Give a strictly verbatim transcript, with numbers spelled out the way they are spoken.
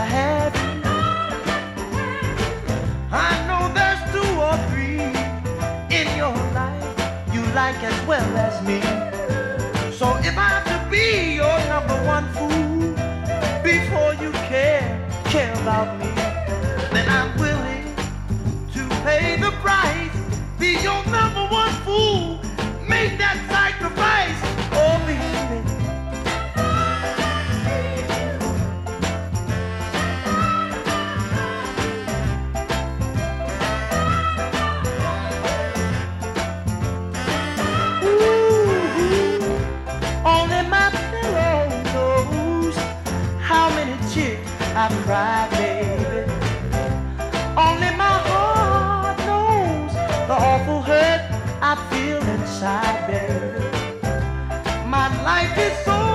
to have you. I know there's two or three in your life you like as well as me. So if I have to be your number one fool before you care, care about me, then I'm willing to pay the price, be your number one fool, make that sacrifice, oh baby. I cry, baby. Only my heart knows the awful hurt I feel inside, baby. My life is so